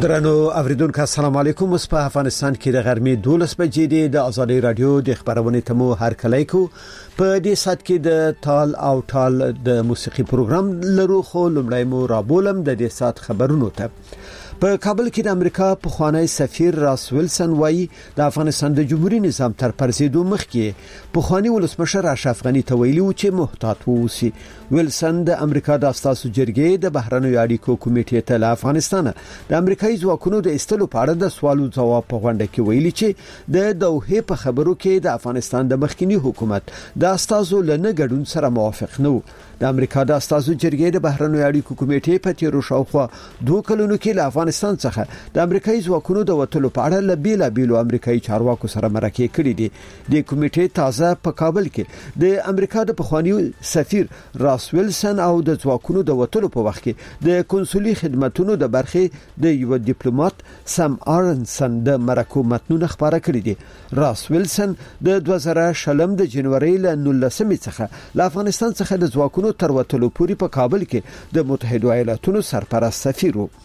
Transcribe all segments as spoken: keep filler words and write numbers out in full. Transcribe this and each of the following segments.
درنو اوریدونکو السلام علیکم. اوس په افغانستان کې د غرمې دولس بجې دی. د ازادي رادیو د خبرونې تمو هر کله کو په دې سات کې د تال او ټال د موسیقي پروګرام لرو، خو لمړی مو رابولم د دې سات خبرونو ته. په کابل کې د امریکا په خوانی سفیر راس ویلسن وایي د افغانستان د جمهوریت نظام تر پرزیدو مخکې په خوانی ولسمشر اشرف غنی ته ویلي و چې محتاط ووسی. ویلسن د امریکا د اساسو جرګې د بهرنیو اړیکو کمیټې ته له افغانستان د امریکایي ځواکونو د استلو په اړه د سوالو ځواب په غونډه کې ویلي چې د دوحه په خبرو کې د افغانستان د مخکنی حکومت د اساسو لنه ګډون سره موافق نه و. د امریکا د اساسو جرګې د بهرنیو اړیکو کمیټې په تیرو شاوخوا دوه کلونو کې له افغانستان څخه د امریکایي ځواکونو د وټلو په اړه له بیلا بیلو امریکایي چارواکو سره مرکه کړې دي. د کمیټې تازه په کابل کې د امریکا د پخوانی سفیر راس ویلسن او د ځواکونو د وټلو په وخت کې د کنسولي خدماتونو د برخې د یو ډیپلوماټ سم آرنسن د مرکو متنونه خبره کړې دي. راس ویلسن د دوه زره شلم د جنوري ل نولسمې څخه له افغانستان څخه د ځواکونو تر وټلو پورې په کابل کې د متحده ایالاتونو سرپرست سفیر و.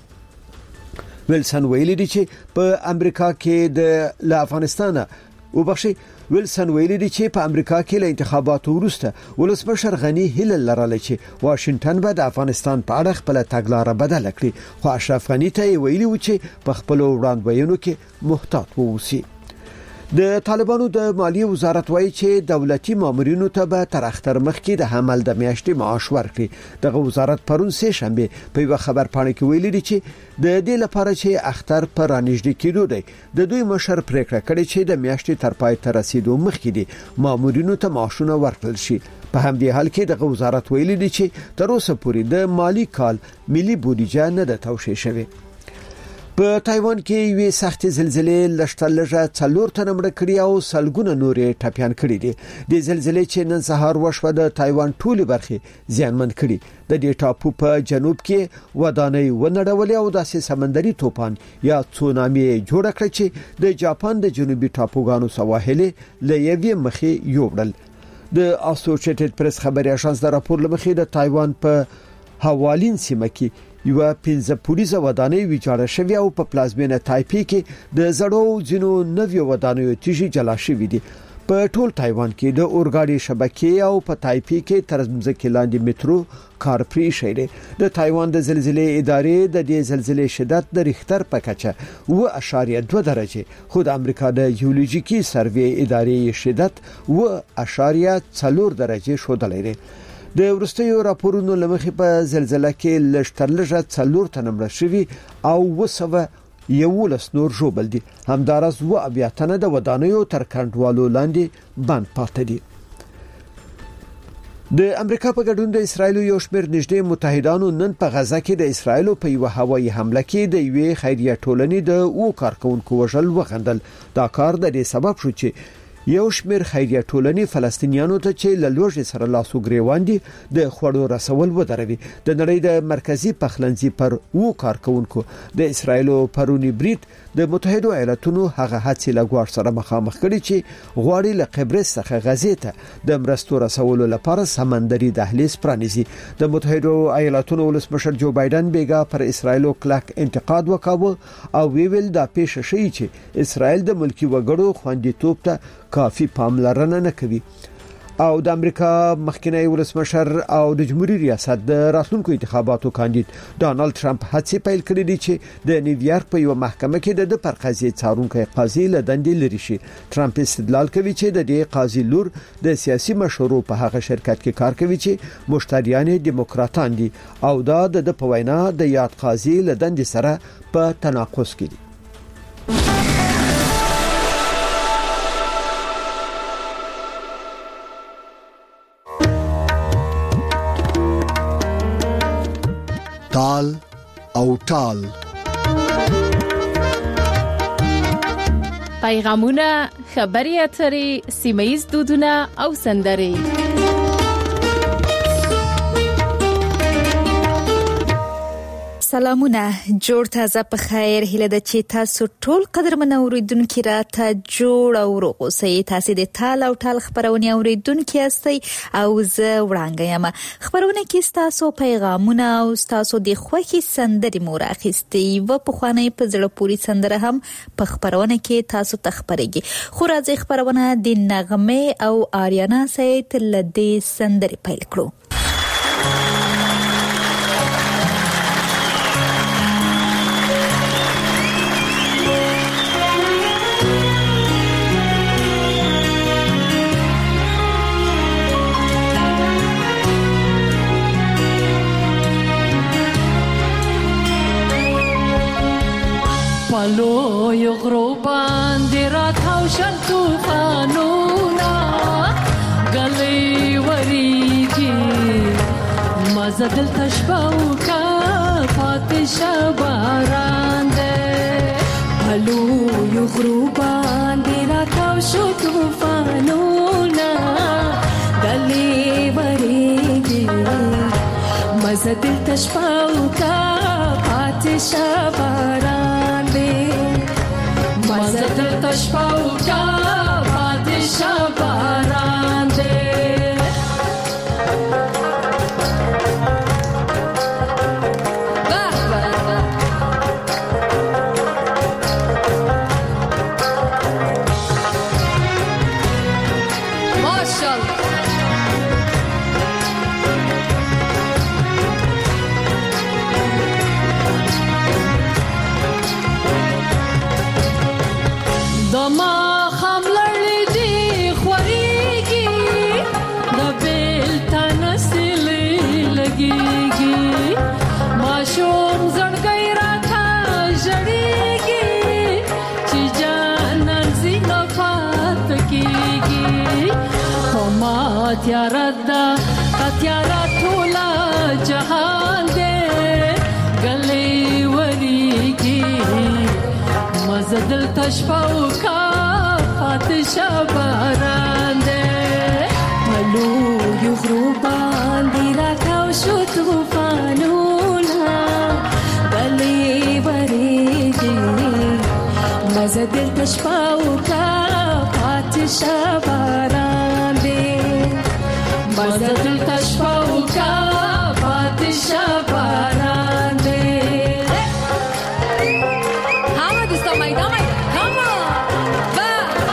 ویلسن ویلي دي چې په امریکا کې د له افغانستان وبخشي ویلسن ویلي دي چې په امریکا کې له انتخاباتو وروسته ولسمشر غنی هیله لرله چې واشنگټن به د افغانستان په اړه خپل تګلارې بدل کړي، خو اشرف غنی ته ویلي و چې په خپل وړاندوینو کې محتاط ووسی. د طالبانو د مالیه وزارت وایي چې دولتي مامورینو ته به تر اختر مخکې د حمل د میاشتې معاش ورکړي. دغه وزارت پرون سه شنبه په یو خبر پاڼه کې ویلي دي چې د دې لپاره چې اختر پر رانیږدې کېدو دی، د دوی مشر پریکړه کړې چې د میاشتې تر پای ته رسیدو مخکې دي مامورینو ته معاشونه ورکړل شي. په همدې حال کې دغه وزارت ویلي دي چې تر اوسه پورې د مالی کال ملي بودیجه نه د توشیح شوی. په تایوان کې یوې سخت زلزلې لشتلجه څلور تنه مړه کړي او سلګونه نورې ټپيان کړي دي. د زلزلې چې نن سهار وشوه د تایوان ټولې برخې زیانمن کړي. د دې ټاپو په جنوب کې ودانۍ ونړولې او داسې سمندري طوفان یا تسونامي جوړ کړ چې د جاپان د جنوبي ټاپوګانو سواحل له یوې مخې یوړل. د اسوسییټډ پریس خبري اژانس د راپور لمخې د تایوان په حوالین سیمه کې یو پنځه پولیسه ودانۍ ویجاړه شوې او په پلازمینه تایپی کې د زړو ځینو نویو ودانیو تیږي جلا شوې دي. په ټول تایوان کې د اورګاډي شبکې او په تایپی کې تر ځمکې لاندې میټرو کار پرې شوی. د تایوان د زلزلې ادارې د دې زلزلې شدت د ریختر په کچه و اشاریه دوه درجه، خو د امریکا د جیولوژیکي سروې ادارې شدت و اشاریه څلور درجه شودلې ده. د ورستیو راپورونو لمخې په زلزلې کې لشترلجه څلور تنه مړه شوي او وسوه یولس نور ژوبل دي. همدارس و اویا تنه د ودانیو تر کنټرولو لاندې بند پاتې دي. د امریکا په ګډون د اسرایل یو شمېر نږدې متحدانو نن په غزه کې د اسرایل په یو هوایي حمله کې د یوې خیریه ټولنې د او کارکونکو وژل وغندل. دا کار د دې سبب شو چې یو شمېر خیریه ټولنې فلسطینیانو ته چې له لوږې سره لاسو ګریوان دي د خوړو رسول ودروي. د نړۍ د مرکزی پخلنځي پر او کارکونکو د اسرایل پرونی بریټ د متحده ایالاتونو هغه هڅې لګوار سره مخامخ کړي چې غواړي له قبرس څخه غزې ته د مرستو رسولو لپاره سمندري دهلیز پرانیزي. د متحده ایالاتونو ولسمشر جو بایدن بیګا پر اسرایل کلک انتقاد وکاوه او ویل دا پیښ شي چې اسرایل د ملکی وګړو خوندیتوب ته کافی پاملرنه نه کوي. او د امریکا مخکنی ولسمشر او د جمهوریت ریاست د راتلونکو انتخاباتو کاندید ډانلډ ټرمپ هڅې پیل کړې دي چې د نیویارک په یو محکمه کې د پر قضیې څارونکو قاضي له دندې لري شي. ټرمپ استدلال کوي چې د دې قاضي لور د سیاسي مشورو په هغه شرکت کې کار کوي چې مشتریان دیموکراتان دي او دا د په وینا د یاد قاضي له دندې سره په تناقض کې دي. تال او ټال پیغامونه، خبري اترې، سیمه‌ییز دودونه او سندرې. سلامونه جوړ تازه په خیر هله د چې تاسو ټول قدرمن اوریدونکو را ته جوړ او روغ اوسئ. تاسو د تال او ټال خبرونه اوریدونکو یاستئ او زه وړاندې یم. خبرونه کې تاسو پیغامونه او تاسو د خوښي سندري مور اخیستي و په خوانې په زړه پوری سندره هم په خبرونه کې تاسو تخبرېږي. خو راځي خبرونه د نغمه او آریانا سید لدی سندري پیل کړو. پلو یو غرو باندې راتاو شل طوفانونه غلي وريږي مزه دلته شپه وکا پاتې شباران دې. پلو یو غرو باندې راتاو شل طوفانونه غلي وريږي مزه دلته شپه وکا پاتې شباران مزه تشپاو کا پادشاه باران دے. تیارا دا تیارا ټولا جهان دې غلي وريږي مزه دل تشپاو کا پادشاه باران دې. پلو یو غرو باندې راکاو شو طوفانونه غلي وريږي مزه دل تشپاو کا پادشاه باران دې. مزه دل تشپاو کا پادشاه باران دے. ہاں دوستو مائدہ مائدہ کام با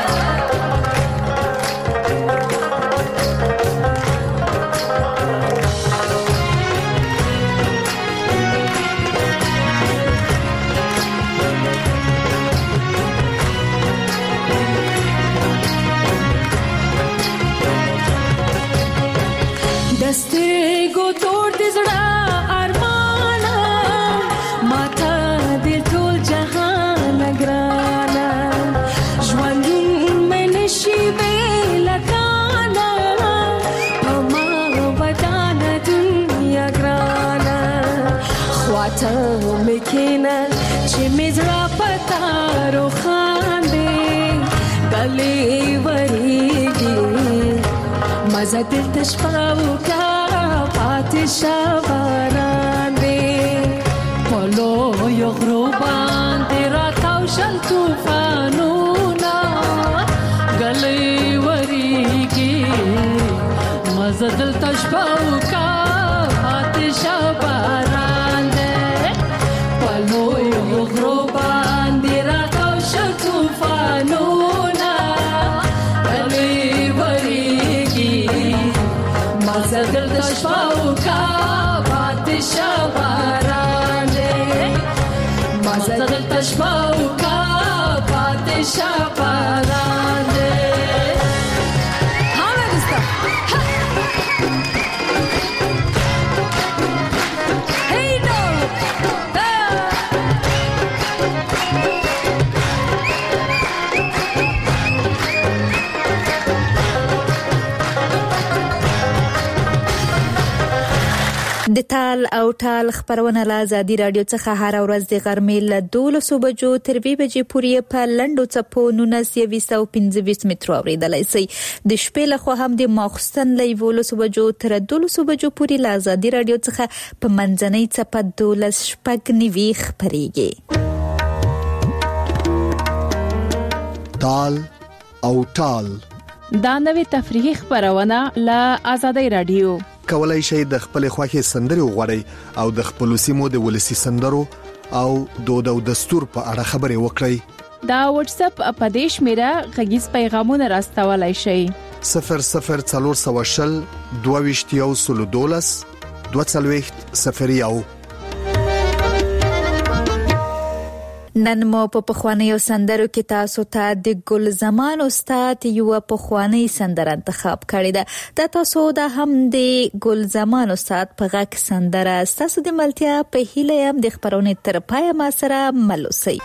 दस्ते गो तोड़ दे जड़ा अरमाना माथा दिल तोल जहां नगराना जवानी में नशीबे लगाना पमा बताना दुनिया ग्राना ख्वाता में केना चे मेजरा पता रो खांदे गले वरीगी मजा दिल तशपाऊ का پادشاه باران دے. پلو یو غرو باندې راتاو شل طوفانونه غلي وريږي مزه دل تشپاو کا پادشاه باران دے. پلو یو غرو باندې راتاو شل طوفانونه غلي وريږي مزه دل تشپاو کا پادشاه باران دے. مزه دل تشپاو کا پادشاه باران دے. ہاں میں دستا hey no د تال او ټال خبرونه له ازادي رادیو څخه هر ورځ د غرمې له دولسو بجو تر دوه بجې پورې په لنډو څپو نولس یو پنځه مترو اوریدلای شئ. د شپې له خوا هم د ماخستن له یولسو بجو تر دولسو بجو پورې له ازادي رادیو څخه په منځنۍ څپه دولس شپږ نوي خبريږي. تال او ټال دا نوې تفریحي خبرونه له ازادي رادیو. کولای شئ د خپل خوښي سندري وغوړئ او د خپل سیمو د ولسی سندرو او دود او دستور په اړه خبرې وکړئ. دا واتس اپ اپدیش میرا غږیز پیغامونه راستولای شئ. صفر صفر څلور سوه شل دوه ویشت یو سل دولس دوه څلوېښت صفر یو. نن مو په پخوانیو سندرو کې تاسو ته د ګل زمان استاد یو پخوانی سندره انتخاب کړی ده. دا تاسو د هم د ګل زمان استاد په غږ سندره تاسو د ملتیا په هیله هم د خبرونه تر پای ما سره ملوسي.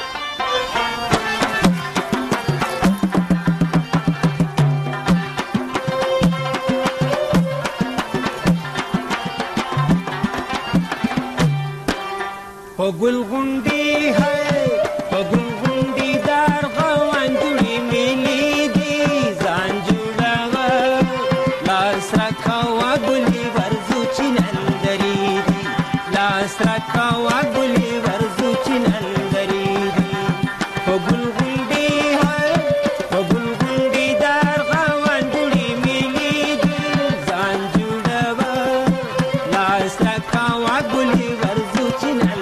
په ګل غونډي ہے په ګل غونډي دار غوان جوړي ملي دي ځان جوړاوه لاس راکاوه ګلي ورزو چنندري دي لاس راکاوه ګلي ورزو چنندري دي په ګل غونډي ہے په ګل غونډي دار غوان جوړي ملي دي ځان جوړاوه لاس راکاوه ګلي ورزو چنندري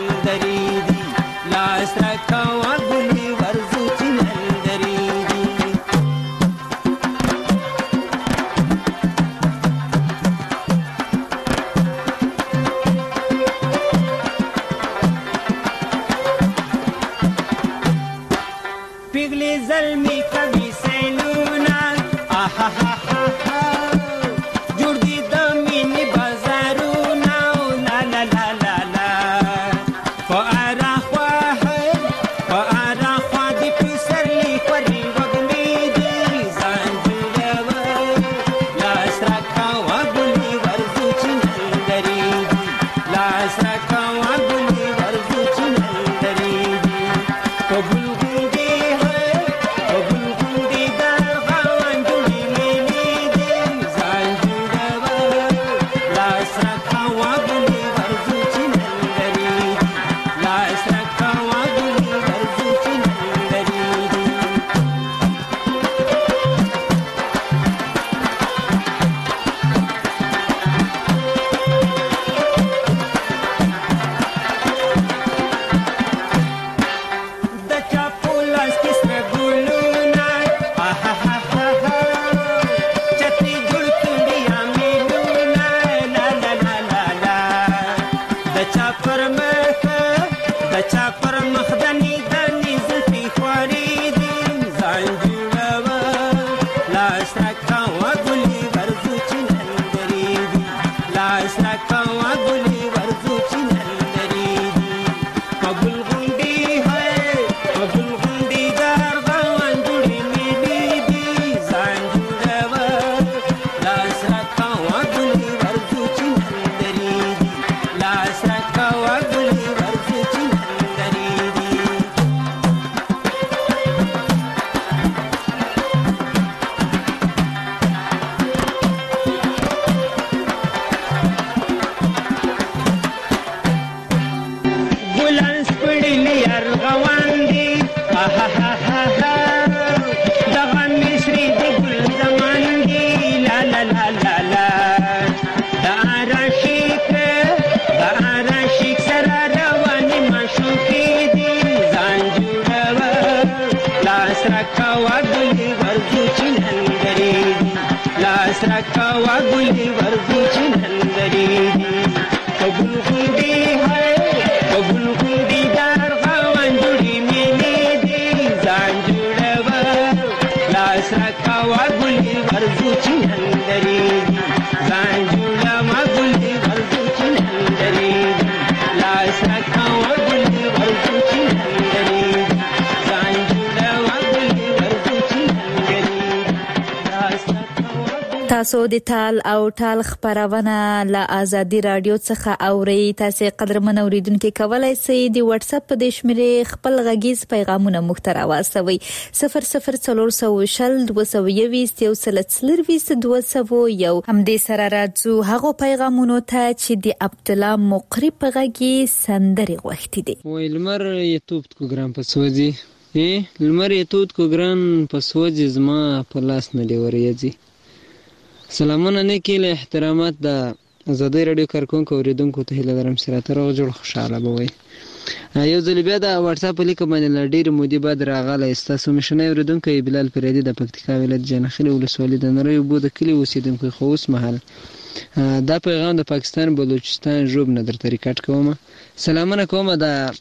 تاسو د تال او ټال خبرونه له آزادي رادیو څخه اوري. تاسو قدرمن اوریدونکو کولای شئ د واتس اپ په شمیرې خپل غږیز پیغامونه مختار واستوي صفر صفر څلور سوه شل دوه سوه یویشت یو سل څلرویشت دوه سوه یو. همدې سره راځو هغه پیغامونو ته چې د عبد الله مقری په غږی سندري غوښتي دي. وای لمر یتوب کو ګرام په سوځي ای لمر یتوب کو ګرام په سوځي زما په لاس نه دی ورېږي. سلامونه نیکی له احترامات د آزادۍ رادیو کارکونکو اوریدونکو ته هیله لرم چې راته روغ جوړ خوشاله به وي. یو ځل بیا د واتس اپ لیک باندې له ډېرې مودې بعد راغلی ستاسو مشنی اوریدونکی بلال فریدي د پکتیکا ولایت جانخیل ولسوالۍ د نری اوبو د کلي اوسېدونکی خو اوس مهال دا پیغام د پاکستان بلوچستان ژوب نه درته ریکارډ کوم. سلامونه کوم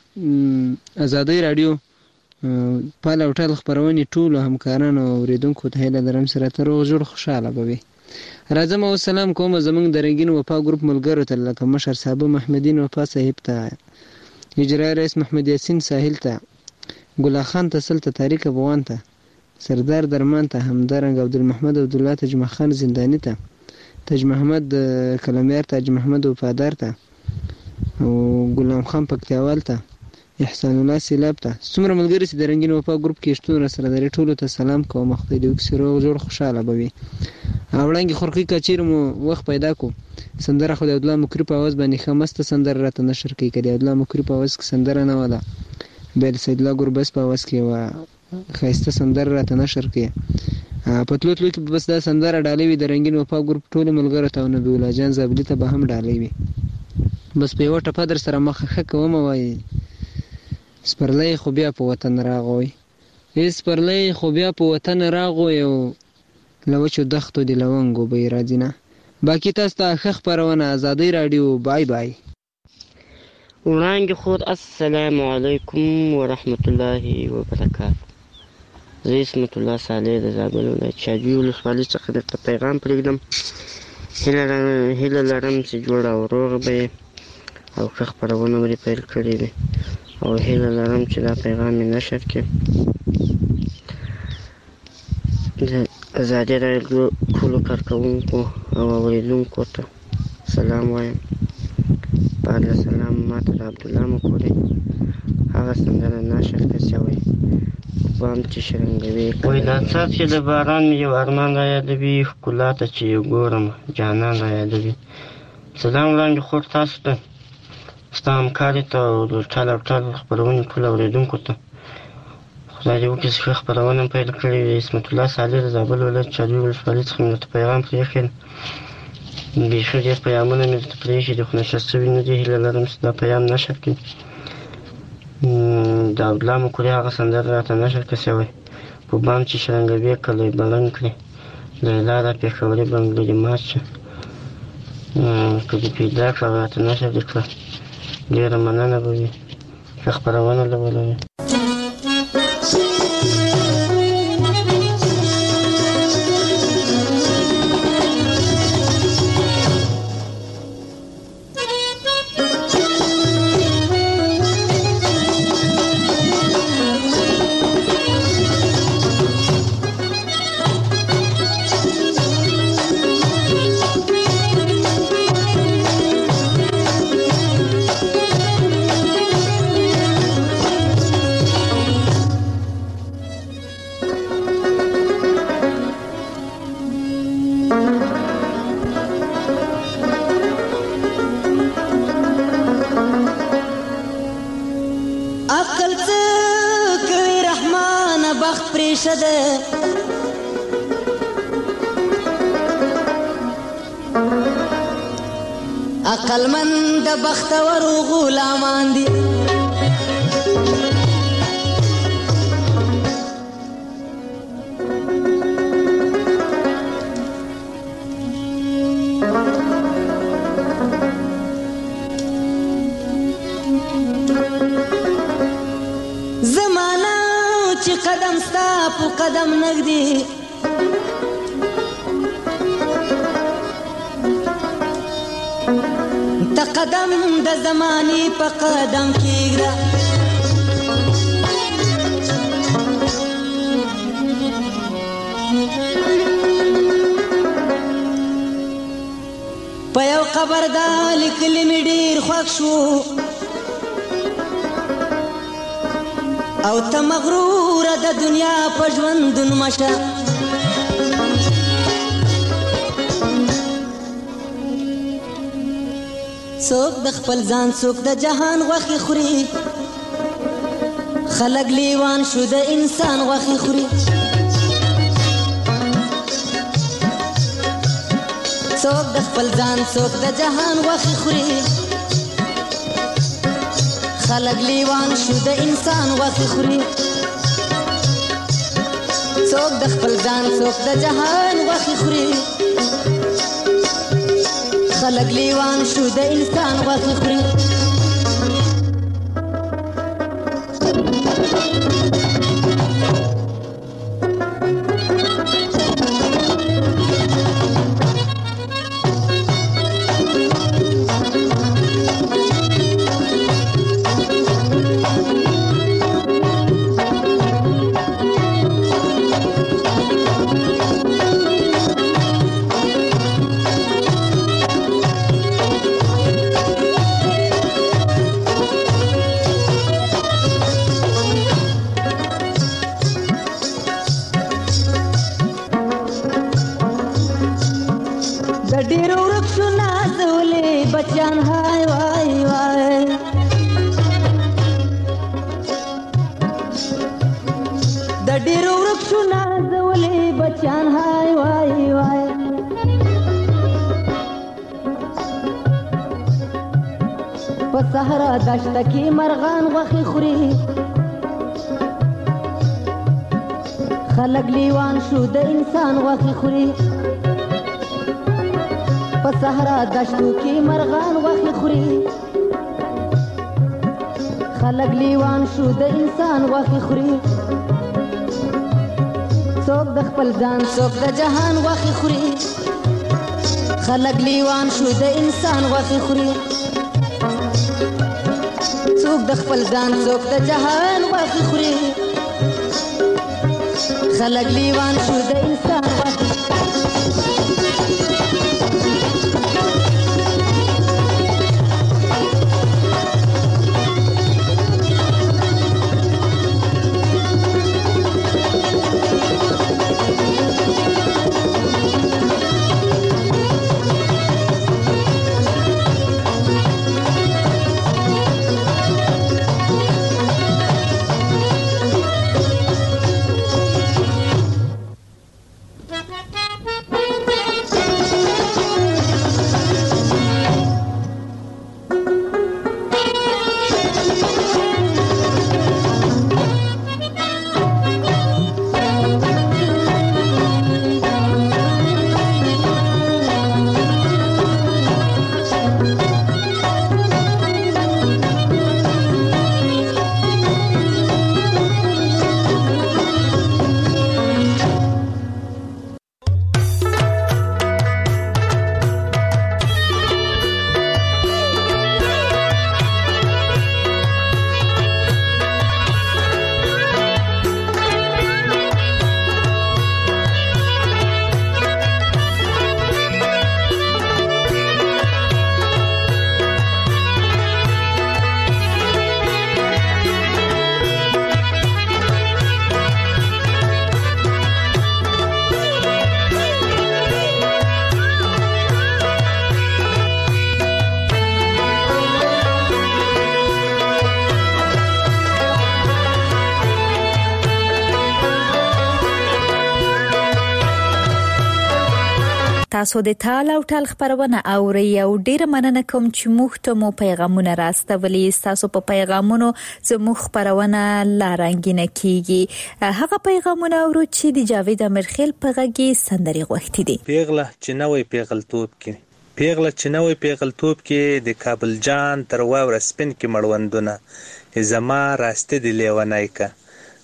د آزادۍ رادیو پال او ټال خبرونې ټولو همکارانو اوریدونکو ته هیله لرم چې راته روغ جوړ خوشاله به وي. راځم او سلام کوم زمونږ د رنگین وفا ګروپ ملګرو ته لکه مشر صاحب محمدین وفا صاحب ته اجرای رئیس محمد یاسین ساحل ته ګلا خان ته سلطه طارق افغان ته سردار درمان ته همدارنګ عبدالمحمد عبدالله تجمع خان زندانی ته تج محمد کلمیار تاج محمد وفادار ته او غلام خان پکتیاوال ته احسان الله سیلاب ته څومره ملګری چې د رنگین وفا ګروپ کې شتون سره لري ټولو ته سلام کوم. خدای دې وکړي روغ جوړ خوشاله به وي. اولنګ خورقي کچیر مو وخت پیدا کو سندره خدای الله مکری په आवाज باندې خمسته سندره راته نشر کوي کړي الله مکری په आवाज کې سندره نه ودا بل سید الله ګربس په आवाज کې وا خایسته سندره راته نشر کوي پتلو تلو کې بس دا سندره ډالې وي د رنگین وفا ګروپ ټول ملګرو ته نبی الله جان زابلی ته به هم ډالې وي. بس په یو ټپه در سره مخه کوم وای سپرلی خو بیا په وطن راغوي هیڅ سپرلی خو بیا په وطن راغوي او لوچو دختو دی لونګو به راځي نه. باقی تاسو ته ښه خبرونه آزادۍ رادیو. بای بای. وړاندې خور السلام علیکم ورحمت الله وبرکاته. زه اسمت الله صالح د زابل ولایت شاجوی ولسوالۍ څخه درته پیغام پرېږدم. هیله لرم چې جوړ او روغ به او ښه خپرونه مې پیل کړې وي او هیله لرم چې دا پیغام مې نشر کړي. د آزادۍ رادیو ټولو کارکوونکو او اوریدونکو ته سلام وایم. بعد له سلام ماته د عبدالله مقری هغه سندره نشر کړې وای بام چې شرنګوي وای دا څاڅکي د باران مې یو ارمان را یادوي ښکلا ته چې ګورم جانان را یادوي. سلام وړاندې خور تاسو ته ستا همکاري ته او د ټال او ټال خپرونې ټولو اورېدونکو ته خدای دې وکړي چې ښه خپرونه پیل کړې وي. اسمت الله صالح د زابل ولایت شاجوی ولسوالۍ څخه مې درته پیغام پرېښی بیخي ډېر پیغامونه مې درته پرېښي دي خو نشر شوي نه دي. هیله لرم چې دا پیغام نشر کړي. د عبدالله مقری هغه سندره راته نشر کړه شوی په بام چې شرنګوي کلی بلند کړي لیلا را پېښوري بنګلوري مات شه که دې پیدا کړه راته نشر دې کړه ډېره مننه به وي. ښه خپرونه به ولري. عقلمند بختور غلامان دي زمانہ چې قدم ستا په قدم نږدې ته قدم د زمانې په قدم کېږده په یو قبر دا لیکلي مې ډېر خوښ شو او ته مغروره د دنیا په ژوندون مشه څوک د خپل ځان څوک د جهان غوښې خوري خلک لیوان شو د انسان غوښې خوري څوک د خپل ځان څوک د جهان غوښې خوري خلک لیوان شو د انسان غوښې خوري څوک د خپل ځان څوک د جهان غوښې خوري خلک لیوان شو د انسان غوښې خوري صحرا دشته کې مرغان غوښې خوري خلک لیوان شو د انسان غوښې خوري په صحرا دشتو کې مرغان غوښې خوري خلک لیوان شو د انسان غوښې خوري څوک د خپل ځان څوک د جهان غوښې خوري خلک لیوان شو د انسان غوښې خوري څوک د خپل ځان څوک د جهان غوښې خوري خلک لیوان شو د انسان غوښې تاسو د تال او ټال خبرونه اورئ او ډیره مننه کوم چې موږ ته مو پیغامونه راستولي تاسو په پیغامونو زموږ خبرونه لارنګینه کیږي هغه پیغامونه اورو چې د جاوید امرخیل په غږی سندري غوښتي دي پیغله چنوي پیغلتوب کې پیغله چنوي پیغلتوب کې د کابل جان تر واور سپین کې مړوندونه زما راسته دی لیونای کا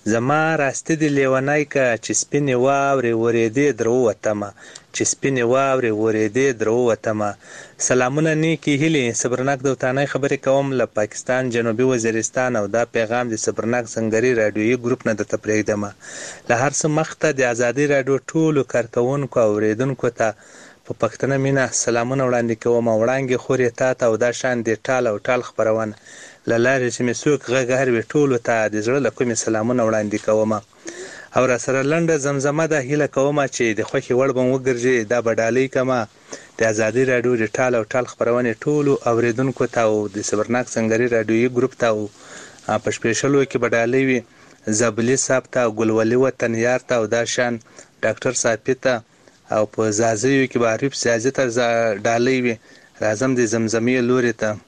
زما راسته دی لیونای که چې سپینې واورې ورېدې در ووتمه چې سپینې واورې ورېدې در ووتمه. سلامونه نیکې هیلې صبرناک دوتانۍ خبرې کوم له پاکستان جنوبي وزیرستان او دا پیغام د صبرناک سنگري رادیویي ګروپ نه درته پرېږدمه. له هر څه مخته د ازادي راډیو ټولو کارکوونکو او اورېدونکو ته په پښتنه مینه سلامونه وړاندې کوم. وړانګې خورې تا ته او دا شان د ټال او ټال خپرونه له لارې چې مې څوک غږ هر وي ټولو ته د زړه له کومې سلامونه وړاندې کوم. او را سره لنډه زمزمه ده هیله کوم چې د خوښې وړ به م وګرځي دا به ډالۍ کومه د ازادي راډیو د ټال او ټال خپرونې ټولو اورېدونکو ته او د صبرناک سنگري رادیویي ګروپ ته او په شپېشلو کې به ډالۍ وي زبلي صاحب ته او ګلولي وطن یار ته او دا شان ډاکټر صافي ته او په زازیو کې به عارف سیازي ته ډالۍ وي. راځم د زمزمې لوري ته.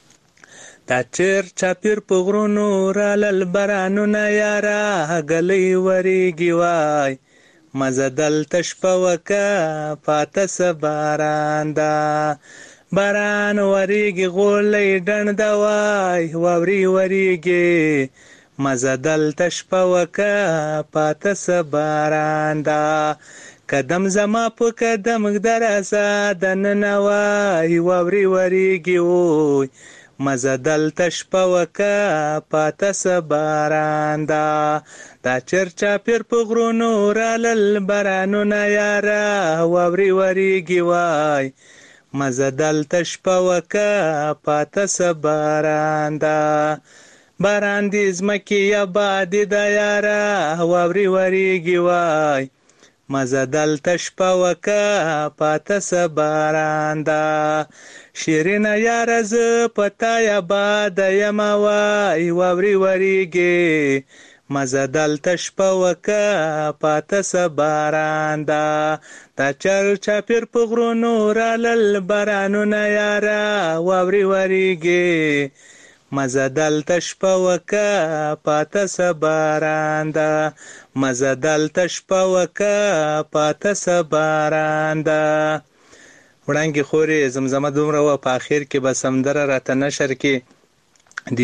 دا چیر چاپیر په غرونو رالل بارانونه یاره ګلۍ وریږي وای مزه دلته شپه وکه پاته څه باران ده باران وریږي غولی ډنډه وای واوري وریږي مزه دلته شپه وکه پاته څه باران ده قدم زما په قدم درازه دننه وای واوري وریږي وای مزه دلته شپه وکه پاته څه باران ده دا چرچا پیر په غرونو رالل بارانونه یاره واوري وریږي وای مزه دلته شپه وکه پاته څه باران ده باران دې ځمکې ابادي ده یاره واوري وریږي وای مزه دلته شپه وکه پاته څه باران ده شیرینه یاره زه په تا یاباده یمه وای واوري وریږي مزه دلته شپه وکه پاته څه باران ده دا چر چاپیر په غرونو رالل بارانونه یاره واوري وریږي مزه دلته شپه وکه پاته څه باران ده مزه دلته شپه وکه پاته څه باران ده. وړانګې خورې زمزمه دومره وه په اخر کې به سندره راته نشر کې د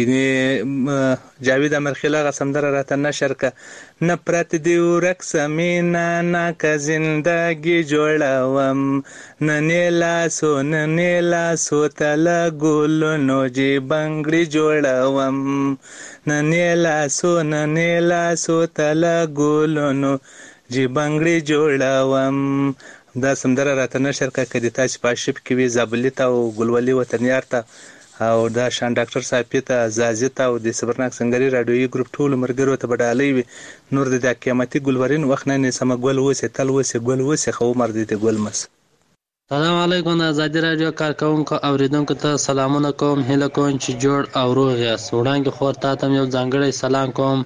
جاوید امرخیل هغه سندره راته نشر که نه پرت دی ورک سمینا نه که زندگی جوړوم نه نیلاسو نه نیلاسو تله ګلونو جی بنګړي جوړوم نه نیلاسو نه نیلاسو تله ګلونو جی بنګړي جوړوم. دا سندره راته نشر که که د تاسې په اشب کې وي زابلي ته او ګلولي وطنیار ته او دا شان ډاکټر صافي ته زازي ته او د صبرناک سنگري رادیویي ګروپ ټولو ملګرو ته به ډالۍ وي. نور د دا قیامتي ګلورین وخت نه نیسمه ګل اوسې تل اوسې ګل اوسې خو عمر دې د ګل مس. سلام علیکم د ازادي راډیو کارکوونکو اوریدونکو ته سلامونه کوم. هیله کوم چې جوړ او روغ یاست. وړاندې خور تا ته یو ځانګړی سلام کوم.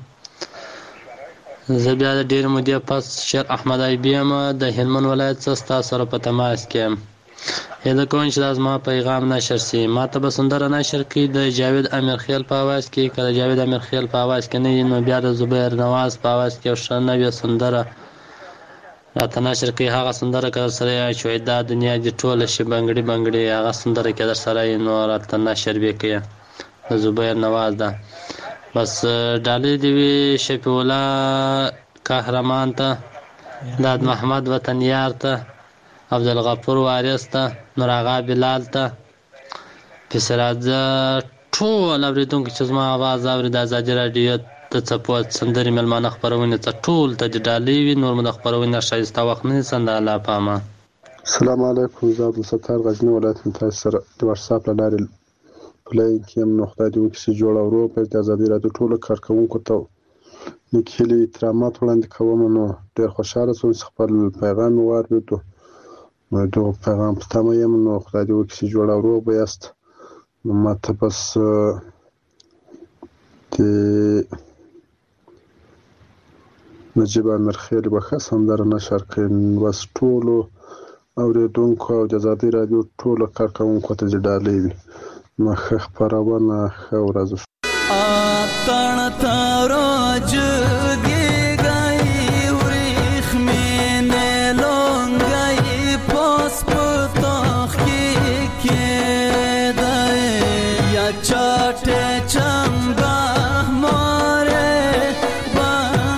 زه بیا د ډېرې مودې پس شیر احمد ایبي یم د هلمند ولایت څخه ستاسو سره په تماس کې یم. هیله کوم چې دا زما پیغام نشر سي. ما ته به سندره نشر کړي د جاوید امیرخیل په اواز کې. که د جاوید امیرخیل په اواز کې نه وي نو بیا د زبیر نواز په اواز کې یو ښه نوې سندره راته نشر کړي. هغه سندره که در سره یې چې دا دنیا دې ټوله شي بنګړي بنګړي هغه سندره که در سره یې نو راته نشر بې کړي د زبیر نواز ده. بس ډالۍ دې وي شفیع الله قهرمان ته داد محمد وطنیار ته عبدالغفور وارث ته نور آغا بلال ته پسراځه ټول اورېدونکي چې زما اواز اوري د ازادي راډیو د څپو سندرې مېلمانه خپرونې ته ټول ته د ډالۍ وي. نور مو د خپرونې ښایسته وخت نه نیسم د الله په امان. السلام علیکم. زه عبدالستار غزني ولایت یم تاسو سره د واتساپ له لارې پلی کې یم. نو خدای دې وکړي چې جوړ او روغ د ازادي راډیو ټولو کارکوونکو ته نیک هیلې احترامات وړاندې کوم. نو ډېر خوشحاله شوم چې خپل پیغام مې واورېدو. نو دغه پیغام په تمه یم. نو خدای دې وکړي چې جوړ او روغ به یاست. نو ما ته بس د نجیب امیرخیل به ښه سندره نشر کړي. بس ټولو اورېدونکو او د ازادي راډیو ټولو کارکوونکو ته دې ډالۍ وي. نو ښه خپرونه ښه ورځ. اتڼ تاراج دی گئی وریخ میں لونگ گئی پاس پتاخ کی کے دائے یا چاٹے چمبا مارے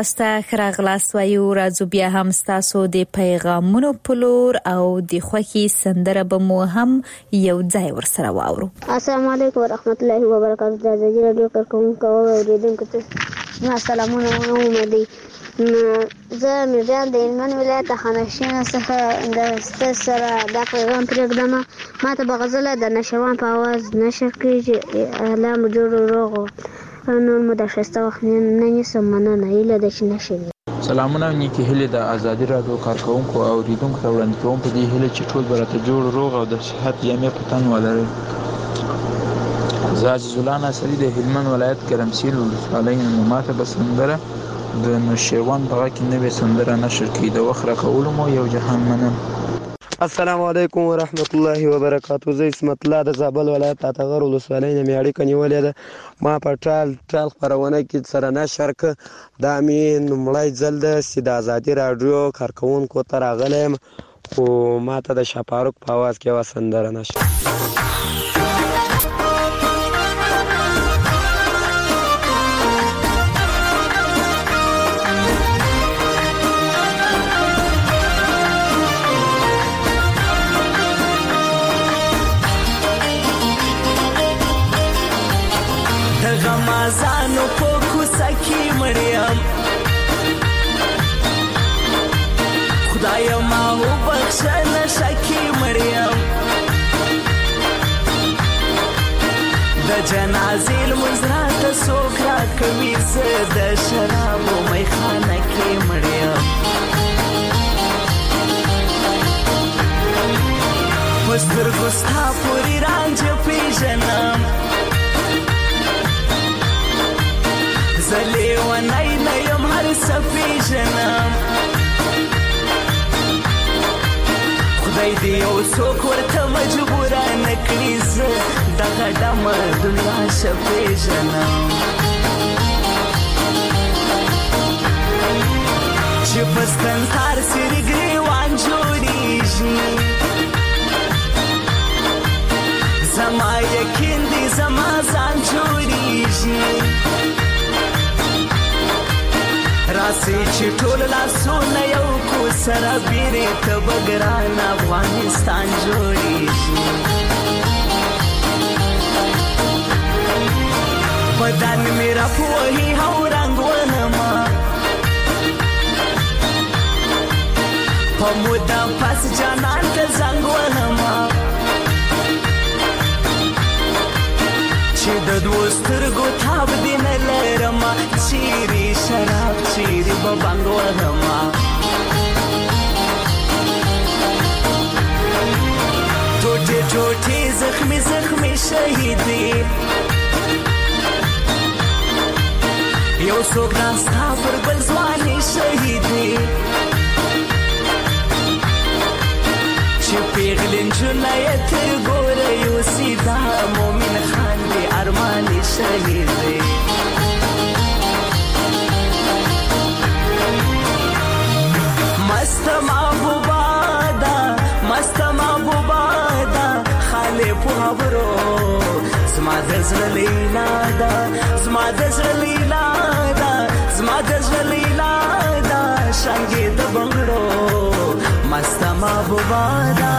تاسو ته خراغلاس وایو راځو بیا هم تاسو د پیغامونو پلور او د خوخي سندره به مو هم یو ځای ورسره واورو. السلام علیکم ورحمت الله وبرکاته. د ازادي رادیو کارکونکو او اوریدونکو ته ما سلامونه ومنئ. زه میرجان د هلمند ولایت خانشین څخه د ستاسو سره دا پیغام پرېږدم. ما ته به غزله د نشروان په اواز نشر کړي چې الله مو جوړ روغ نور مو د ښایسته وخت نه نیسم. مننه. هیله ده چې نشي. سلامونه او نیکې هیلې د ازادي رادیو کارکونکو او اوریدونکو ته وړاندې کوم په دې هیله چې ټول به راته جوړ روغ او د صحت جامې په تن ولرئ. زه عزیز الله ناصري د هلمند ولایت ګرمسیر ولسوالۍ نه. ماته به سندره د نشروان په غږ کې نوې سندره نشر کړي. د وخت راکولو مو یو جهان منم. السلام علیکم ورحمت الله وبرکاته. زه اسمت الله د زابل ولایت اتغر ولسوالۍ نه مې اړیکه نیولې ده. ما په ټال ټال خپرونه کې سره نشر کړ. دا مې لومړی ځل ده چې د ازادي راډیو کارکونکو ته راغلی یم، خو ما ته د شاپاروک په اواز کې یوه سندره نشر غمازانو په کوڅه کې مړیم، خدایا ما وبخښه نشه کې مړیم. د جنازې لمونځ راته څوک راکوي، زه د شرابو میخانه کې مړیم. په سترګو ستا پورې رانجه پېژنم، زه لیونی نه یم هر څه پېژنم. خدای دې یو څوک ورته مجبوره نه کړي، زه دغه ډمه دنیا ښه پېژنم. چې په ستنتار سرې ګریوان جوړېږي، زما یقین دی زما ځان جوړېږي. راسي چې ټول لاسونه یو کو سره بیرې ته به ګران افغانستان جوړېږي. بدن مې راپوهي او رنګ ونما، په موده پس جانان ته زنګ ونما، چې د دوو سترګو تاب دې نه لرمه، چیرې شراب چیرې به بنګ وهمه. ټوټې ټوټې زخمي زخمي شهیدې، یو څوک ناستا پر بل ځوانې شهیدې، چې پیغلې نجونه یې تر ګوره یوسي، دا مومن خان دې ارمانې شهیدې. مست محبوبا دا مست محبوبا دا خاله په خبرو، زما د زړه لیلا دا زما د زړه لیلا دا زما د زړه لیلا دا شانګې د بنگړو مست محبوبا دا.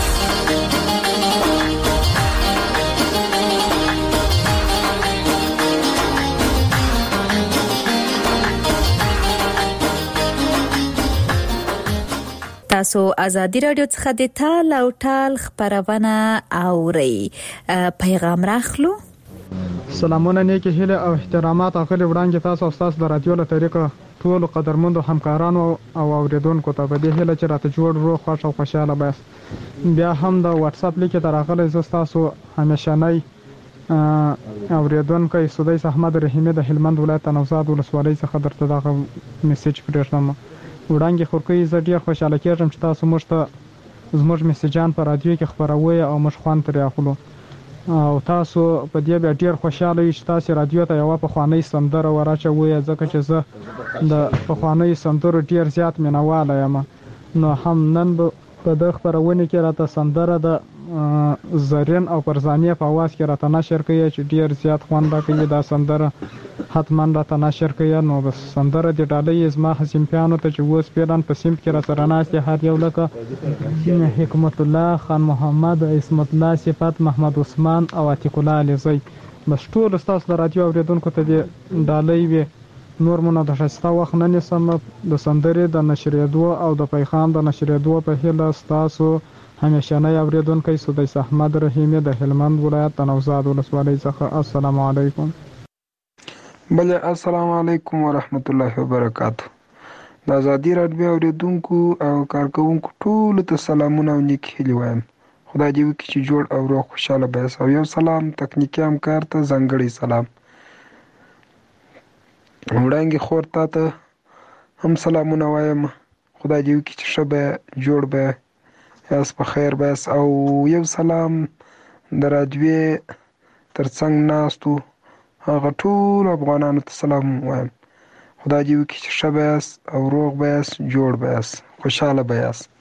تاسو ازادي رادیو څخه د تال او ټال خبرونه اورئ. پیغام راخلو. سلامونه نیکی هیله او احترامات اخلي وړاندې تاسو او تاسو د رادیو له طریقه ټول قدرمنو همکارانو او اوریدونکو ته په دې هیله چې راته جوړ روغ خوښ او خوشاله بس. بیا هم د واتس اپ لیک ته راغلی زه تاسو همیشنۍ اوریدونکو سودیس احمد رحیمی د هلمند ولایت نوزاد ولسوالۍ څخه درته دغه میسج پرېږدم. وړاندې خورکوي زه ډېر خوشحاله کېږم چې تاسو موږ ته زموږ میسجان په رادیو کې خپروئ او موږ خوند ترې اخلو، او تاسو په دې بیا ډېر خوشحاله یئ چې تاسو رادیو ته یوه پخوانۍ سندره وراچوئ، ځکه چې زه د پخوانیو سندرو ډېر زیات مینهواله یم. نو هم نن به په دغه خپرونې کې راته سندره د زرین او پرزانی په आवाज کې راته نشر کړي چې ډیر زیات خوند راکوي دا سندره حتما راته نشر کړي. نو بس سندره د ډالۍ زما حسین ته چې اوس پیران په سیمت کې را سره ناست هر یو لکه حکمت الله خان محمد اسمت الله صفات محمد عثمان او عتیق الله علیزی بس ټول تاسو د رادیو اوریدونکو ته د ډالۍ وي. نور مونږ د شستا وخت نه نسم د سندرې د نشریدو او د پیغام د نشریدو په هیله تاسو همیشنه اوریدونکو سودیس احمد رحیمی د هلمند ولایت د نوزاد ولسوالۍ څخه. السلام علیکم. بله السلام علیکم ورحمت الله وبرکاتہ. د ازادي رادیو اوریدونکو او کارکونکو ټول ته سلامونه او نیک هیلې وایم. خدای دې وکړي چې جوړ او روغ خوشاله به او یو سلام تکنیکی همکار ته ځانګړی سلام. وړانګې خور تا ته هم سلامونه وایم. خدای دې وکړي چې ښه به جوړ به یاست په خیر به یاست. او یو سلام د رادیوې تر څنګ ناستو هغه ټول افغانانو ته سلام وایم. خدای دې وکړي چې ښه به یاست او روغ به یاست جوړ به یاست خوشحاله به یاست.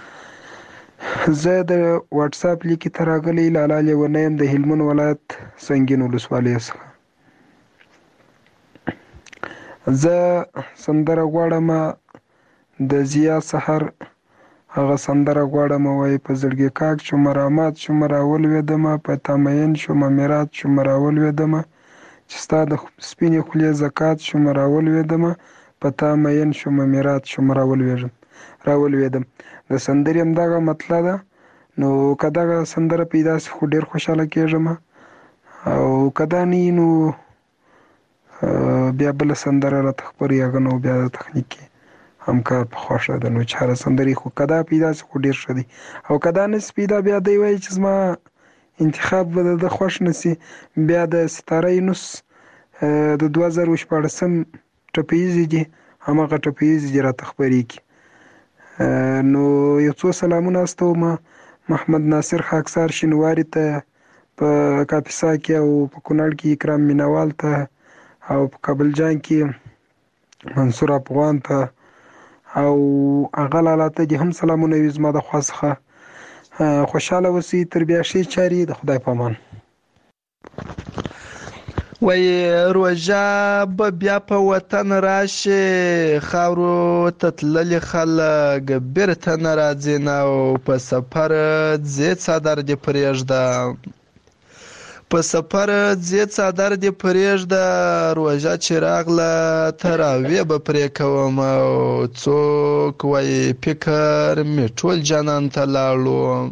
زه د واټساپ لیکې ته راغلی لالا لیونی یم د هلمند ولایت سنګین ولسوالۍ څخه. زه سندره غواړم د ضیا سحر هغه سندره غواړم وایي په زړګي کاک شوم رامات شوم راولوېدمه په تا مین شوم میرات شوم راولوېدمه چې ستا د سپینې خولې زکات شوم راولوېدمه په تا مین شوم میرات شوم راولوېدم. د سندرې همدغه مطلب ده. نو که دغه سندره پیدا شي خو ډېر خوشحاله کېږم او که دا نه وي نو بیا بله سندره راته خپرېږي نو بیا د تخنیکي همکار په خوښه ده. نو چې هره سندرې خو که دا پیدا شي خو ډېر ښه دی او که دا نه شي پیدا بیا دی وایي چې زما انتخاب به د ده خوښ نه شي بیا د ستاره یونس د دوه زره شپاړسم ټپیزې دي همغه ټپیزې دي راته خپرېږي. نو یو څو سلامونه استوم محمد ناصر خاکسار شینواري ته په کاپیسا کې او په کونړ کې اکرام مینوال ته او په کابل جان کې منصور افغان ته او هغه لالا ته دې هم سلامونه وي زما د خوا څخه. خوشحاله اوسئ تر بیا ښې چارې د خدای په امان. وایي روژه به بیا په وطن راشي خاورو ته تللي خلک بیرته نه راځي نه او په سفر ځې څادر دې پرېږده په سفر ځې څادر دې پرېږده روژه چې راغله تراویح به پرې کوم او څوک وایي فکر مې ټول جانان ته لاړو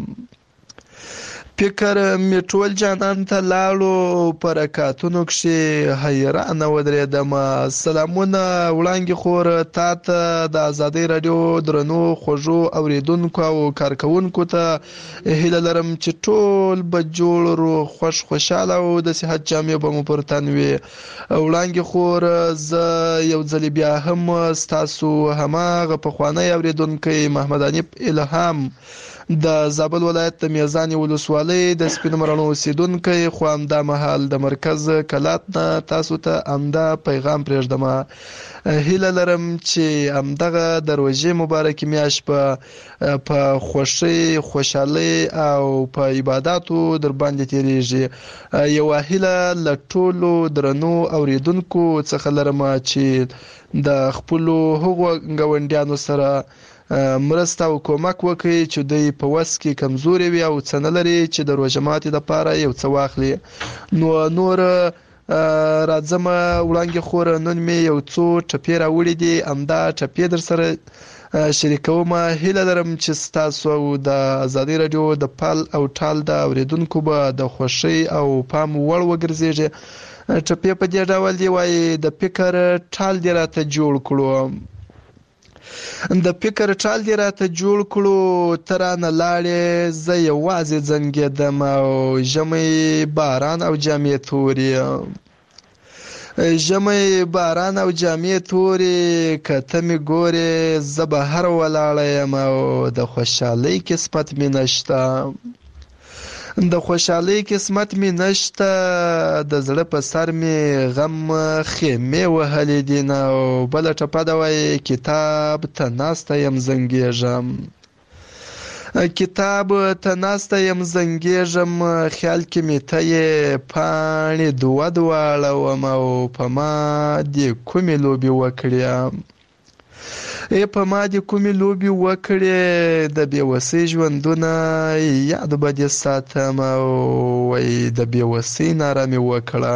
فکر مې ټول جانان ته لاړو په رکعتونو کښې حیرانه ودرېدمه. سلامونه وړانګې خور تا ته د ازادۍ راډیو درنو خوږو اورېدونکو او کارکوونکو ته هیله لرم چې ټول به جوړ روغ خوښ خوشحاله او د صحت جامې به مو پر تن وي. وړانګې خور زه یو ځلې بیا هم ستاسو هماغه پخوانی اورېدونکی محمد حنیف الهام د زابل ولایت د میزانې ولسوالۍ د سپینو مرڼو اوسېدونکی خو همدا مهال د مرکز کلات نه تاسو ته همدا پیغام پرېږدم. هیله لرم چې همدغه د روژې مبارکې میاشت به په خوښۍ خوشحالۍ او په عباداتو در باندې تېرېږي. یوه هیله له ټولو درنو اورېدونکو څخه لرم چې د خپلو هغو ګاونډیانو سره مرسته او کومک وکړي چې دوی په وس کې کمزوري وي او څه نه لري چې د روژه ماتې دپاره یو څه واخلي. نو نور راځم وړانګې خور نن مې یو څو ټپې راوړي دي همدا ټپې در سره شریکوم. هیله لرم چې ستاسو او د ازادۍ راډیو د پل او ټال د اورېدونکو به د خوښۍ او پام وړ وګرځېږي. ټپې په دې ډول دی وایي د فکر ټال دې راته جوړ کړو د فکر ټال دې راته جوړ کړو ته رانه لاړې زه یوازې زنګېدم او ژمی باران او جامې تورې ژمی باران او جامې تورې که ته مې ګورې زه بهر ولاړه یم او د خوشحالۍ قسمت مې نشته د خوشحالۍ قسمت مې نشته د زړه په سر مې غم خیمې وهلې دي نه او بله ټپه ده وایي کتاب ته ناسته یم زنګېږم کتاب ته ناسته یم زنګېږم خیال کې مې ته یې پاڼې دوه دواړوم او په ما دې کومې لوبې وکړې ای په ما دې کومې لوبې وکړې د بېوسۍ ژوندونه یاد به دې ساتم او وایي د بېوسۍ ناره مې وکړه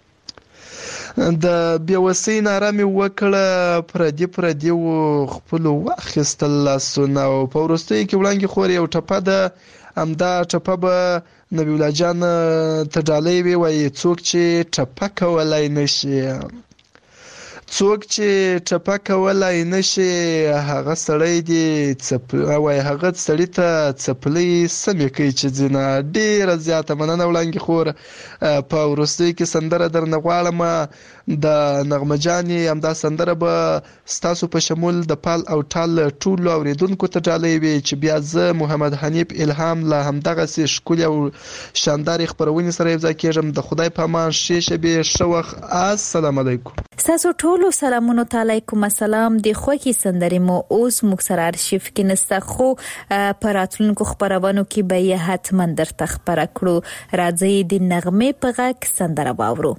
د بېوسۍ ناره مې وکړه پردي پردي و خپلو واخیستل لاسونه او په وروستیو کې وړانګې خور یو ټپه ده همدا ټپه به نبي الله جان ته ډالۍ وي وایي څوک چې ټپه کولی نشي څوک چې ټپه کولی نشي هغه سړی دی وایي هغه سړي ته څپلۍ سمې کوي چې ځینه ډېره زیاته مننه وړانګې خور په وروستیو کې سندره درنه غواړم د نغمه جانې همدا سندره به ستاسو په شمول د پال او ټال ټولو اورېدونکو ته ډالۍ وي چې بیا زه محمد حنیف الهام له همدغسې ښکلې او شاندارې خپرونې سره یو ځای کېږم د خدای په امان ښې شبې ښه وخت السلام علیکم ستاسو ټولو سلامونو ته علیکم السلام د خوږې سندرې مو اوس موږ سره ارشیف کې نسته خو په راتلونکو خپرونو کې به یې حتما درته خپره کړو راځئ د نغمې په غږ سندره واورو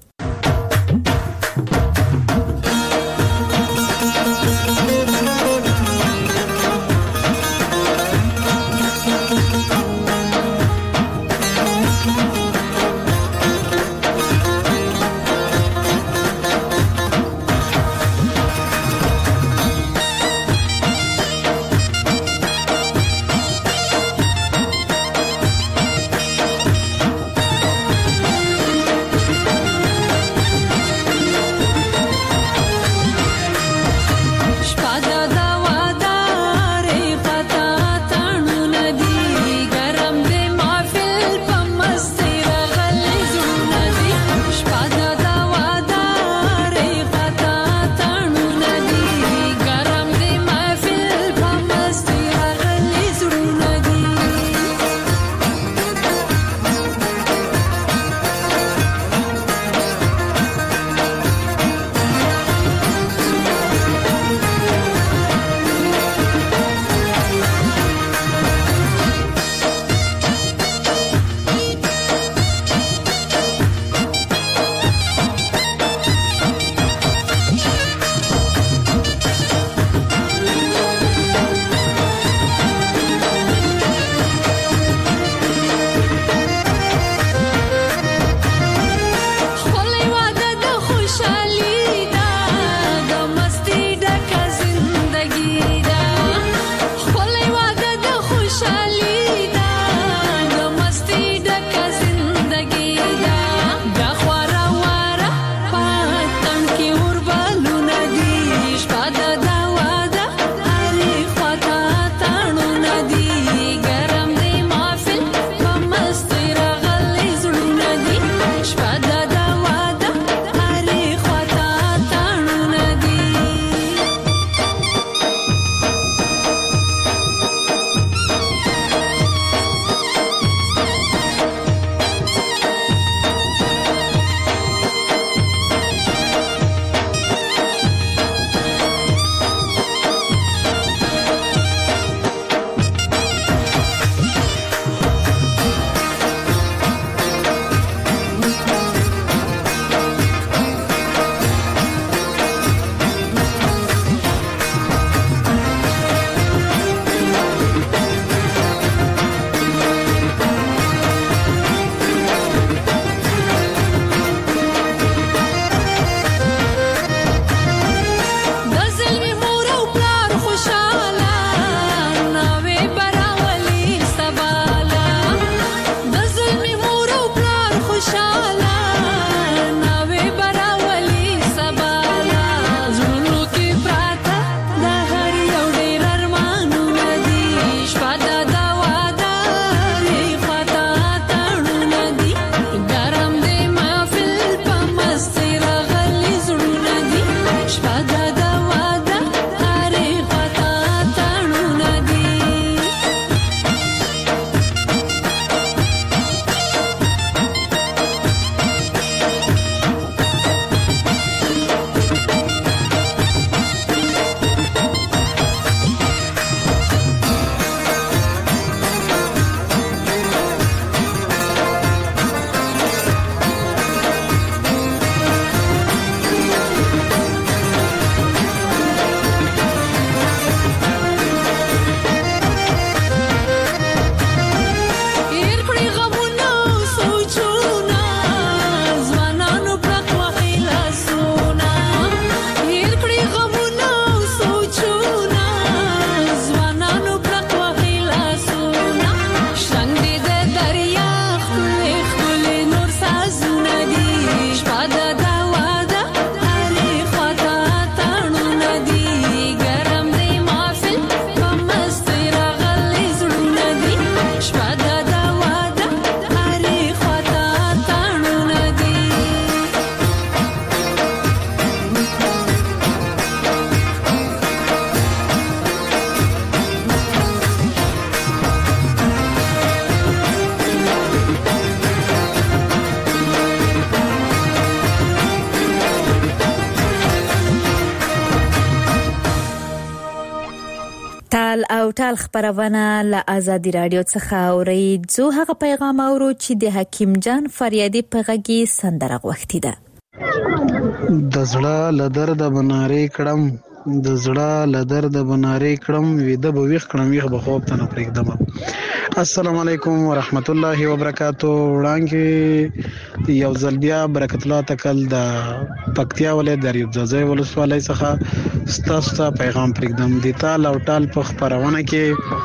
او ټال خبرونه له آزادي رادیو څخه اوري. زه هغه پیغام اورو چې د حکیم جان فریادي په غږی سندره غوښتي ده. د زړه له درده بناري کړم، د زړه له درده بناري کړم، ویده به ویښ کړم، ویښ به خوب ته نه پرېږدم. السلام علیکم ورحمت الله وبرکاتو. وړاندې یو ځل بیا برکت الله تکل د پکتیا ولایت د ریوب ځاځي ولسوالۍ څخه ستاسو ته پیغام پرېږدم. د تال او ټال په خپرونه کې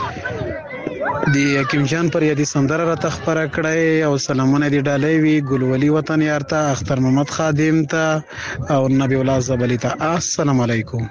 د حکیم جان فریادي سندره راته خپره کړی او سلامونه دې ډالۍ وي ګلولي وطن یار ته، اختر محمد خادم ته او نبی الله زبلی ته. السلام علیکم.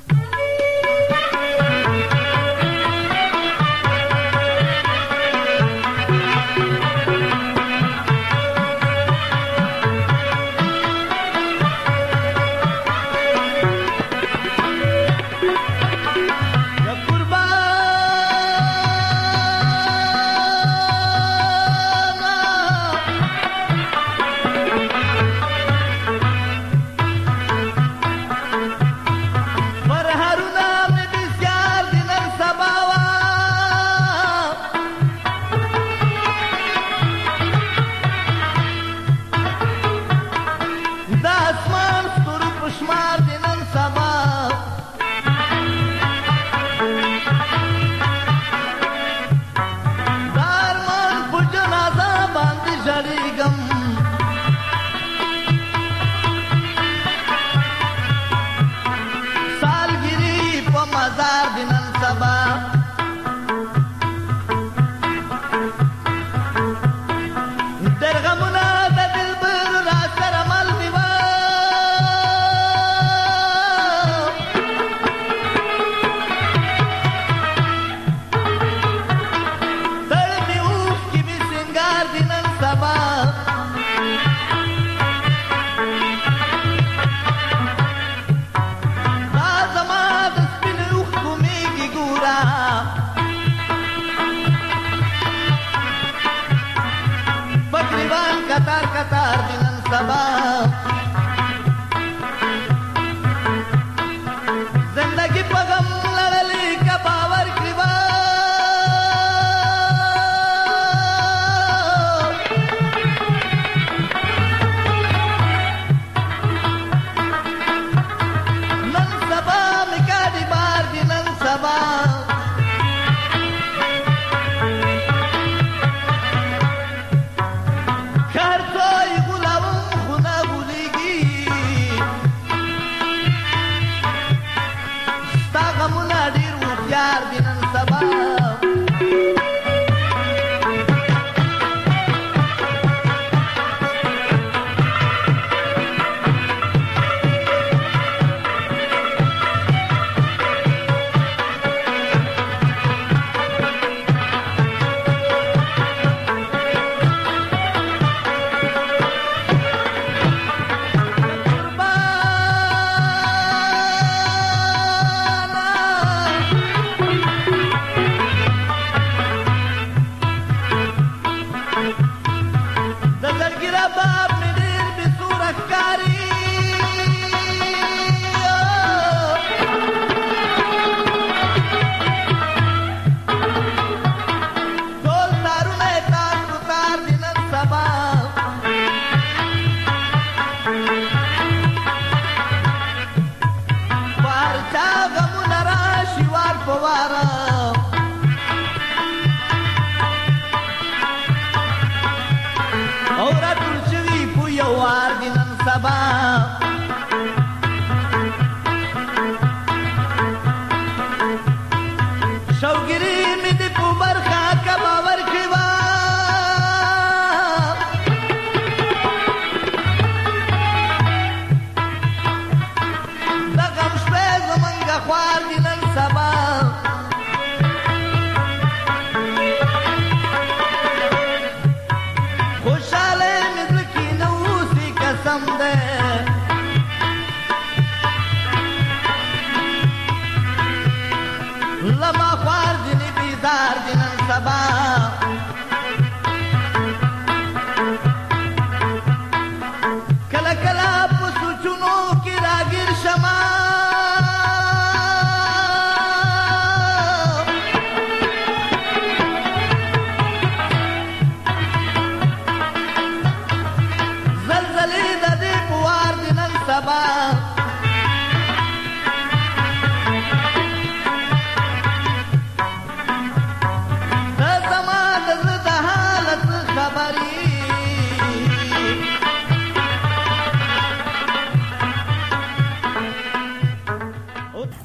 چونو کی راگیر شما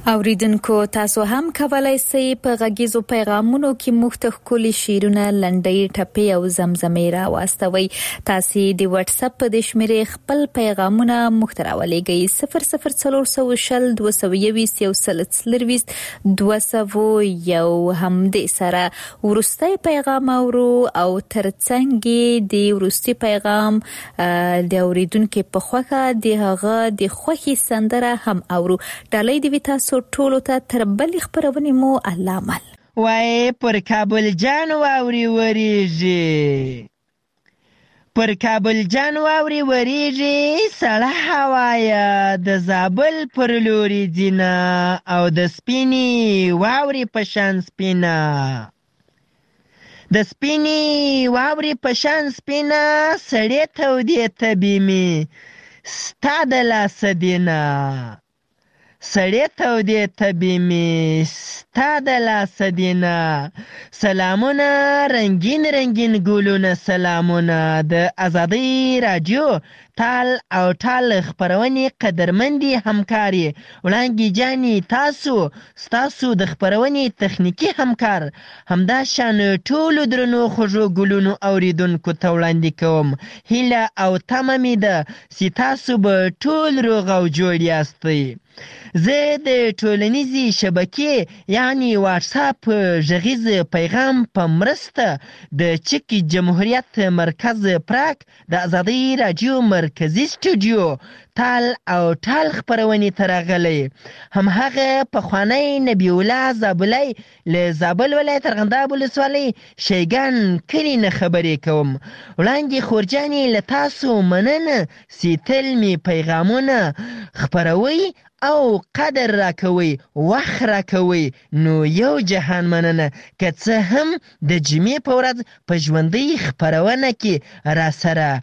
اوریدونکو تاسو هم کولای شئ په غږیزو پیغامونو کې مختلف کلی شیرونه لنډۍ ټپې او زمزمې را واستوي. تاسو د واتس اپ په شمیرې خپل پیغامونه مختراولېږئ صفر صفر څلور سوه شل دوه سوه یویشت یو سل څلرویشت دوه سوه یو هم د سره ورستی پیغام اورو او ترڅنګ د ورستی پیغام د اوریدونکو په خوخه د هغه د خوخي سندره هم اورو. ډالۍ دی تاسو ټولو ته تر بلې خبرونې مو الله مل. وای پر کابل جان واوري وریږي، پر کابل جان واوري وریږي، سړه هوایا د زابل پر لوري ځینه او د سپینې واوري په شان سپینه، د سپینې واوري په شان سپینه، سړې تودې تبې مې ستا د لاسه دینه، سړې تودې تبې مې ستا د لاسه دینه. سلامونه رنگین رنگین ګلونه، سلامونه د آزادۍ راډیو تال او ټال خپرونې قدرمندي همکاري وړانګې جانې، تاسو ستاسو د خپرونې تخنیکي همکار همدا شان ټولو درنو خوږو ګلونو اوریدونکو ته وړاندې کوم. هیله او تمه مې ده چې تاسو به ټول روغ او جوړ یاستئ. زه د ټولنیزې شبکې یعنی واتساپ غږیز پیغام په مرسته د چک جمهوریت مرکز پراک د آزادۍ راډیو مرکزی سټوډیو تال او ټال خپرونې ته راغلی. همهغه پخوانی نبی الله زابلی له زابل ولایت ارغنداب ولسوالۍ شیګان کلي نه خبرې کوم. وړاندې خورجانې له تاسو مننه چې تل مې پیغامونه خپروئ او قدر راکوي، وخت راکوي، نو یو جهان مننه. که څه هم د جمعې په ورځ په ژوندۍ خپرونه کې را سره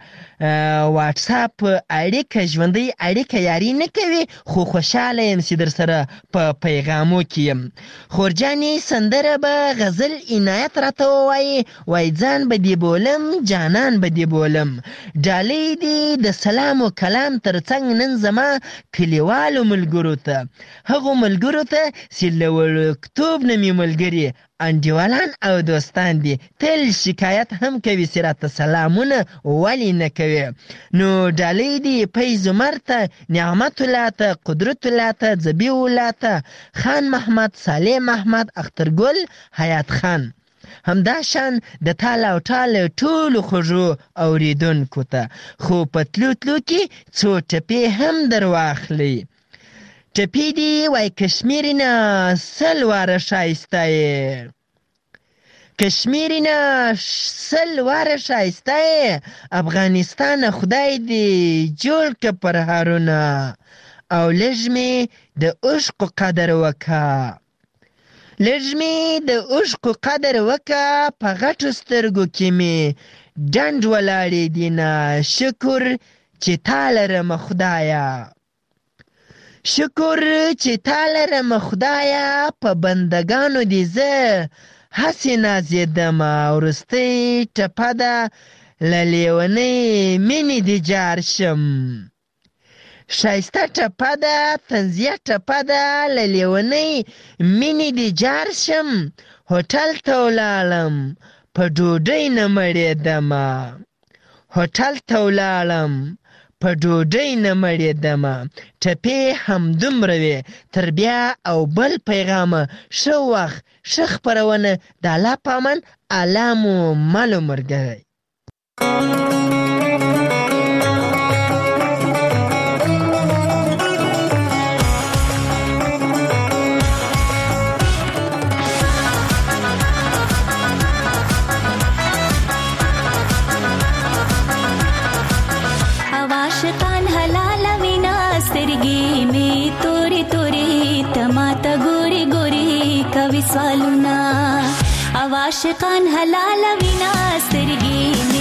واتساپ اړیکه ژوندۍ اړیکه یاري نه کوي، خو خوشحاله یم چې در سره په پیغامو کې یم. خورجانې سندره به غزل عنایت راته ووایي، وای ځان به دې بولم جانان به دې بولم. ډالۍ دې د سلام و کلام ترڅنګ نن زما کلیوالو ملګرو ته، هغو ملګرو ته چې له وړکتوب نه مې ملګري انډیوالان او دوستان دي، تل شکایت هم کوي چې راته سلامونه ولې نه کوي. نو ډالۍ دي فیض عمر ته، نعمت الله ته، قدرت الله ته، ذبیح الله ته، خان محمد، صالح محمد، اخترګل، حیات خان، همدا شان د تال او ټال ټولو خوږو اوریدونکو ته. خو په تلو تلو کې څو ټپې هم در واخلئ. ټپې دي وای کشمیر نه سل واره ښایسته یې، کشمیر نه سل واره ښایسته یې، افغانستان خدای دې جوړ که پرهارونه، او لږ مې د عشقو قدر وکه، لږ مې د عشقو قدر وکه، په غټو سترګو کې مې ډنډ ولاړې دینه. شکر چې تا لرمه خدایه، شکر چې تا لرمه خدایه، په بندګانو دې زه هسې نازېدمه. وروستۍ ټپه ده له لیونۍ مینې دې جار شم، ښایسته ټپه ده طنزیه ټپه ده له لیونۍ مینې دې جار شم. هوټل ته ولاړم په ډوډۍ نه مړېدمه، هوټل ته ولاړم په ډوډۍ نه مړېدمه. ټپې همدومره وې، تر بیا او بل پیغامه ښه وخت ښه خپرونه د الله په امان. الله مو مل ملګری. سوالونه عاشقان حلال وینا سترګې